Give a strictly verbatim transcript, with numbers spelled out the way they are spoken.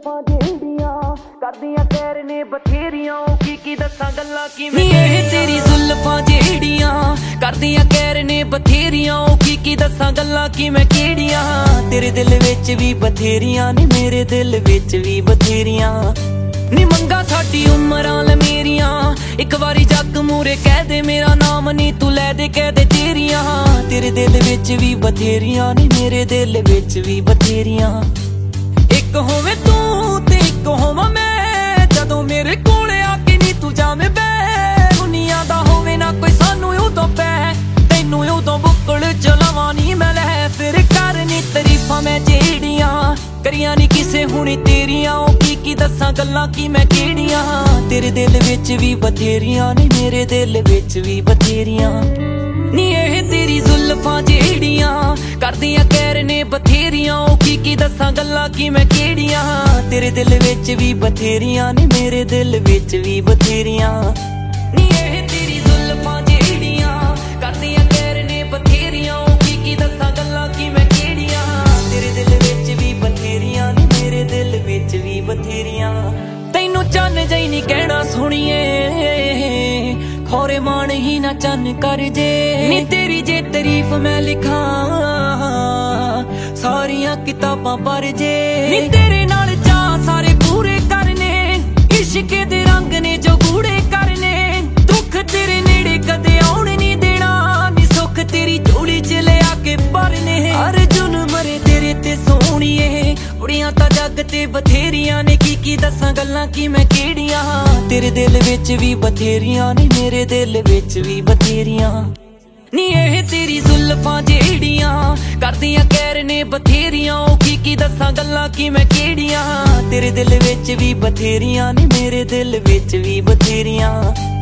जुल्फां जेड़ियां करदियां कैर ने बथेरियां की की दस्सां गल्लां कि मैं एह तेरी जुल्फां जेड़ियां करदियां कैर ने बथेरियां की की दस्सां गल्लां कि मैं केड़ियां तेरे दिल विच भी बथेरियां ने मेरे दिल विच भी बथेरियां नी मंगा साडी उमरां ल मेरियां एक वारी जग मूरे कह दे मेरा नाम नी तू लै दे कह दे तेरियां तेरे दिल विच भी बथेरियां नी मेरे दिल विच भी बथेरियां एक होवे तू ते एक होवां मैं जदों मेरे कोले आके नी तू जावे बे दुनिया दा होवे ना कोई सानू उदों पै तैनू उदों बुक्कल चलावां नी मैं लै फिर कर नी तरीफां मैं जेड़ियां करियां नी किसे हुणी तेरियां ओ की की दस्सां गल्लां कि मैं केड़ियां तेरे दिल विच भी बथेरियां नी मेरे दिल विच भी बथेरियां नी एह तेरी जुल्फां जेड़ियां करदियां कैर ने बथेरियां ओ की की दस्सां गल्लां कि मैं केड़ियां तेरे दिल विच भी बथेरियां नी मेरे दिल विच भी बथेरियां नी एह तेरी जुल्फां जेड़ियां करदियां कैर ने बथेरियां ओ की की दस्सां गल्लां कि मैं केड़ियां तेरे दिल विच भी बथेरियां नी मेरे दिल विच भी बथेरियां तैनू चन्न जई नी कहना सुनिए खौरे मान ही ना चन्न कर जे नी तेरी जे तारीफ मैं लिखां सारियां किताबां पर जे नी तेरे नाल चाह सारे पूरे करने इश्क दे रंग ने जो गूड़े करने दुख तेरे नेड़े कदे आउण नी देना नी सुख तेरी झोली च ले आके भरने अर्जुन मरे तेरे ते सोहणीए कुड़ियां तां जग ते बथेरियां ने की की दस्सां गल्लां कि मैं केड़ियां तेरे दिल विच भी बथेरियां नी मेरे दिल विच भी बथेरियां नी एह तेरी जुल्फां जेड़ियां करदियां कैर ने बथेरियां ओ की की दस्सां गल्लां कि मैं केड़ियां तेरे दिल विच भी बथेरियां नी मेरे दिल विच भी बथेरियां।